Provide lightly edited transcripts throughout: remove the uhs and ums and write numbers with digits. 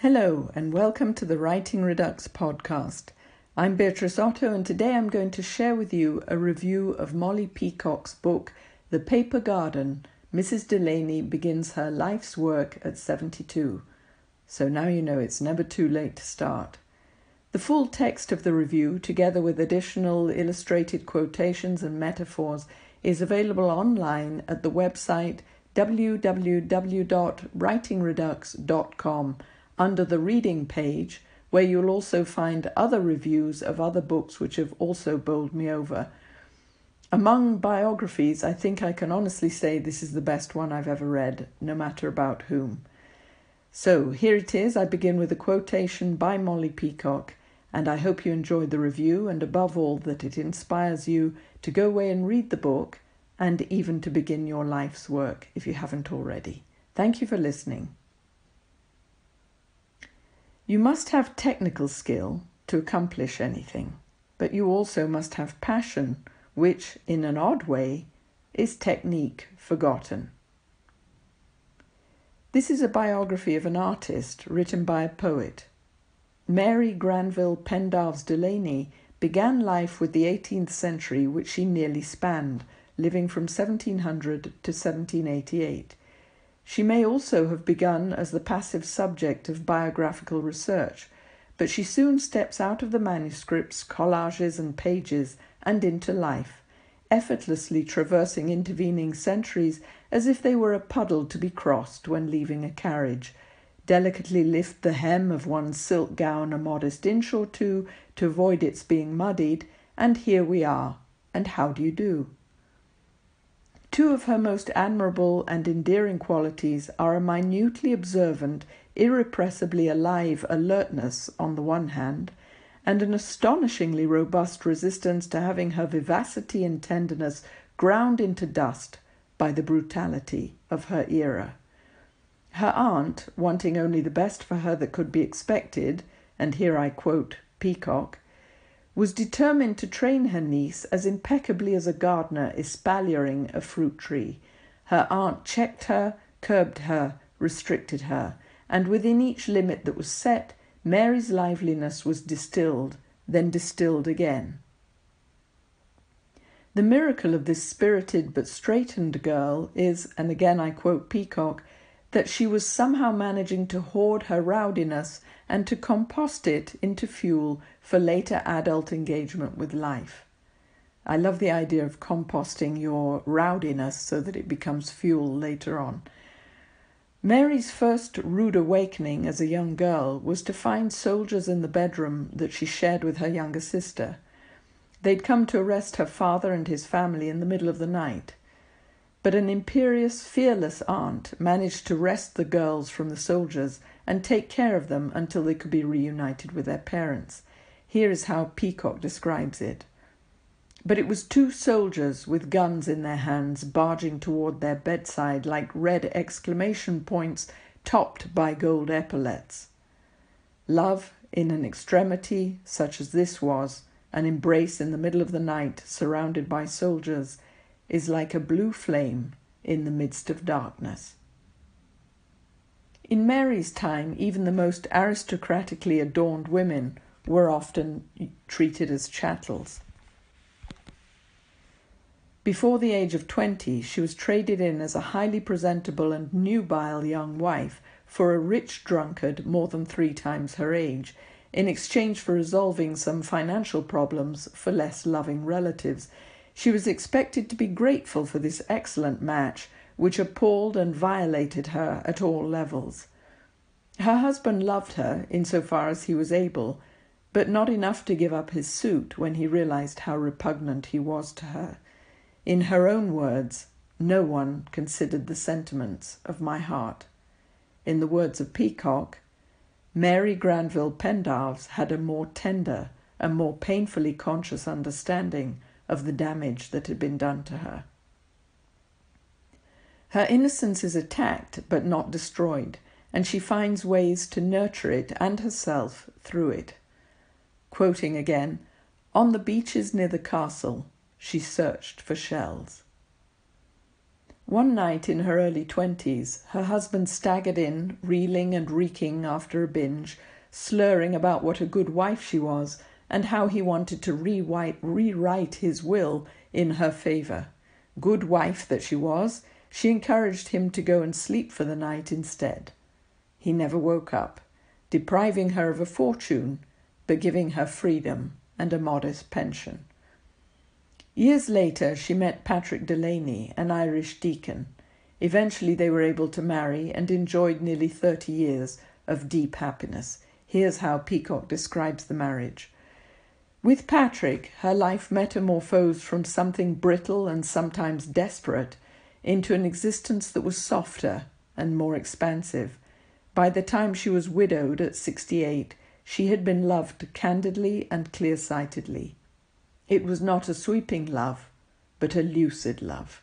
Hello and welcome to the Writing Redux podcast. I'm Beatrice Otto and today I'm going to share with you a review of Molly Peacock's book, The Paper Garden. Mrs. Delaney begins her life's work at 72. So now you know it's never too late to start. The full text of the review, together with additional illustrated quotations and metaphors, is available online at the website www.writingredux.com under the reading page, where you'll also find other reviews of other books which have also bowled me over. Among biographies, I think I can honestly say this is the best one I've ever read, no matter about whom. So here it is. I begin with a quotation by Molly Peacock, and I hope you enjoyed the review and above all that it inspires you to go away and read the book and even to begin your life's work if you haven't already. Thank you for listening. You must have technical skill to accomplish anything, but you also must have passion, which, in an odd way, is technique forgotten. This is a biography of an artist written by a poet. Mary Granville Pendarvis Delaney began life with the 18th century, which she nearly spanned, living from 1700 to 1788. She may also have begun as the passive subject of biographical research, but she soon steps out of the manuscripts, collages and pages and into life, effortlessly traversing intervening centuries as if they were a puddle to be crossed when leaving a carriage. Delicately lift the hem of one's silk gown a modest inch or two to avoid its being muddied, and here we are, and how do you do? Two of her most admirable and endearing qualities are a minutely observant, irrepressibly alive alertness on the one hand, and an astonishingly robust resistance to having her vivacity and tenderness ground into dust by the brutality of her era. Her aunt, wanting only the best for her that could be expected, and here I quote Peacock, was determined to train her niece as impeccably as a gardener espaliering a fruit tree. Her aunt checked her, curbed her, restricted her, and within each limit that was set, Mary's liveliness was distilled, then distilled again. The miracle of this spirited but straitened girl is, and again I quote Peacock, that she was somehow managing to hoard her rowdiness and to compost it into fuel for later adult engagement with life. I love the idea of composting your rowdiness so that it becomes fuel later on. Mary's first rude awakening as a young girl was to find soldiers in the bedroom that she shared with her younger sister. They'd come to arrest her father and his family in the middle of the night. But an imperious, fearless aunt managed to wrest the girls from the soldiers and take care of them until they could be reunited with their parents. Here is how Peacock describes it. But it was two soldiers with guns in their hands barging toward their bedside like red exclamation points topped by gold epaulets. Love in an extremity such as this was, an embrace in the middle of the night surrounded by soldiers, is like a blue flame in the midst of darkness. In Mary's time, even the most aristocratically adorned women were often treated as chattels. Before the age of 20, she was traded in as a highly presentable and nubile young wife for a rich drunkard more than 3 times her age, in exchange for resolving some financial problems for less loving relatives. She was expected to be grateful for this excellent match, which appalled and violated her at all levels. Her husband loved her insofar as he was able, but not enough to give up his suit when he realized how repugnant he was to her. In her own words, no one considered the sentiments of my heart. In the words of Peacock, Mary Granville Pendarvis had a more tender, a more painfully conscious understanding of the damage that had been done to her. Her innocence is attacked but not destroyed, and she finds ways to nurture it and herself through it. Quoting again, "On the beaches near the castle, she searched for shells." One night in her early 20s, her husband staggered in, reeling and reeking after a binge, slurring about what a good wife she was and how he wanted to rewrite his will in her favour. Good wife that she was, she encouraged him to go and sleep for the night instead. He never woke up, depriving her of a fortune, but giving her freedom and a modest pension. Years later, she met Patrick Delaney, an Irish deacon. Eventually, they were able to marry and enjoyed nearly 30 years of deep happiness. Here's how Peacock describes the marriage. With Patrick, her life metamorphosed from something brittle and sometimes desperate into an existence that was softer and more expansive. By the time she was widowed at 68, she had been loved candidly and clear-sightedly. It was not a sweeping love, but a lucid love.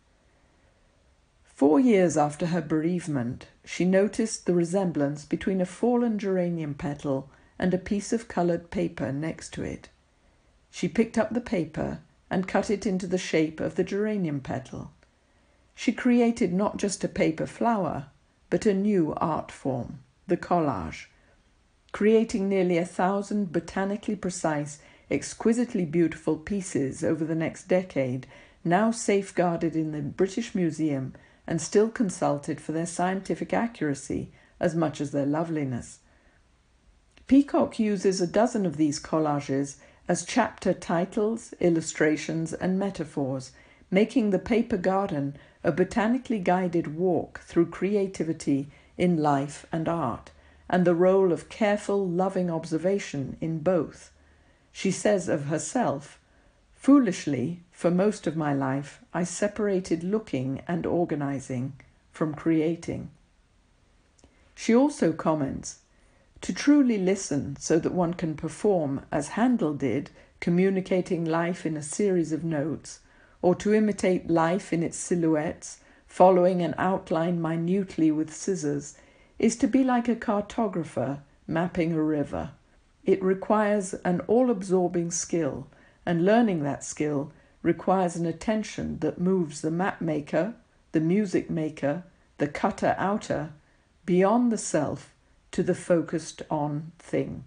4 years after her bereavement, she noticed the resemblance between a fallen geranium petal and a piece of coloured paper next to it. She picked up the paper and cut it into the shape of the geranium petal. She created not just a paper flower, but a new art form, the collage, creating nearly 1,000 botanically precise, exquisitely beautiful pieces over the next decade, now safeguarded in the British Museum and still consulted for their scientific accuracy as much as their loveliness. Peacock uses a dozen of these collages as chapter titles, illustrations, and metaphors, making the paper garden a botanically guided walk through creativity in life and art, and the role of careful, loving observation in both. She says of herself, "Foolishly, for most of my life, I separated looking and organizing from creating." She also comments, "To truly listen so that one can perform as Handel did, communicating life in a series of notes, or to imitate life in its silhouettes, following an outline minutely with scissors, is to be like a cartographer mapping a river. It requires an all-absorbing skill, and learning that skill requires an attention that moves the map maker, the music maker, the cutter-outer, beyond the self to the focused-on thing."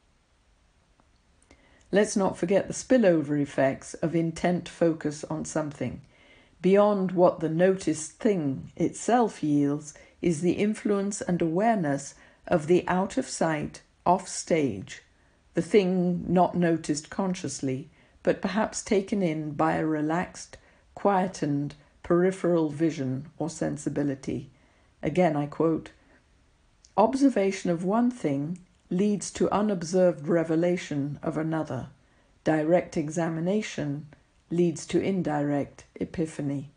Let's not forget the spillover effects of intent focus on something. Beyond what the noticed thing itself yields is the influence and awareness of the out-of-sight, off-stage, the thing not noticed consciously, but perhaps taken in by a relaxed, quietened, peripheral vision or sensibility. Again, I quote, "Observation of one thing leads to unobserved revelation of another. Direct examination leads to indirect epiphany."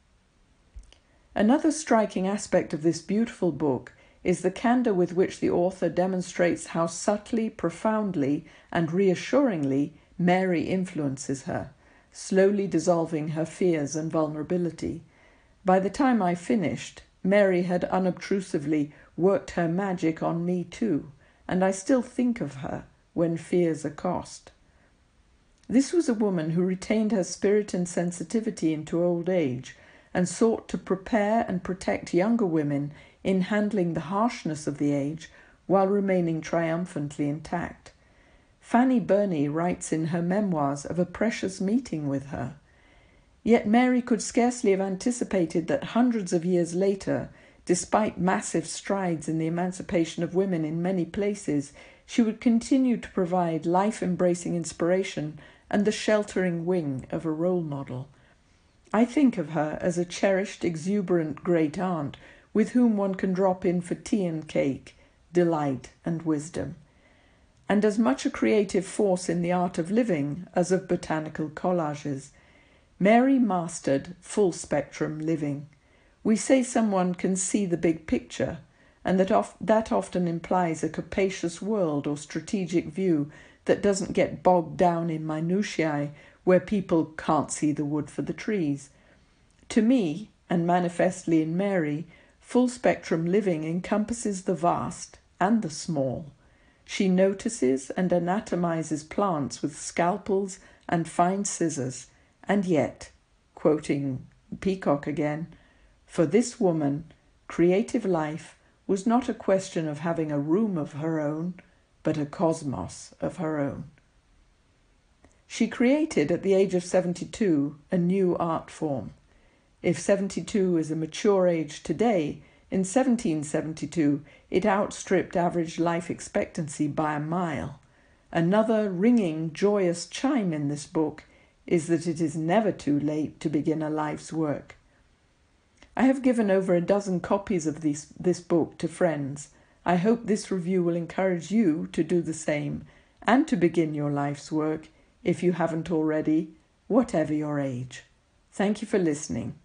Another striking aspect of this beautiful book is the candor with which the author demonstrates how subtly, profoundly, and reassuringly Mary influences her, slowly dissolving her fears and vulnerability. By the time I finished, Mary had unobtrusively worked her magic on me too, and I still think of her when fears accost. This was a woman who retained her spirit and sensitivity into old age and sought to prepare and protect younger women in handling the harshness of the age while remaining triumphantly intact. Fanny Burney writes in her memoirs of a precious meeting with her. Yet Mary could scarcely have anticipated that hundreds of years later, despite massive strides in the emancipation of women in many places, she would continue to provide life-embracing inspiration and the sheltering wing of a role model. I think of her as a cherished, exuberant great-aunt with whom one can drop in for tea and cake, delight and wisdom, and as much a creative force in the art of living as of botanical collages. Mary mastered full-spectrum living. We say someone can see the big picture, and that often implies a capacious world or strategic view that doesn't get bogged down in minutiae where people can't see the wood for the trees. To me, and manifestly in Mary, full-spectrum living encompasses the vast and the small. She notices and anatomizes plants with scalpels and fine scissors, and yet, quoting Peacock again, For this woman, creative life was not a question of having a room of her own, but a cosmos of her own. She created, at the age of 72, a new art form. If 72 is a mature age today, in 1772 it outstripped average life expectancy by a mile. Another ringing, joyous chime in this book is that it is never too late to begin a life's work. I have given over a dozen copies of this book to friends. I hope this review will encourage you to do the same and to begin your life's work, if you haven't already, whatever your age. Thank you for listening.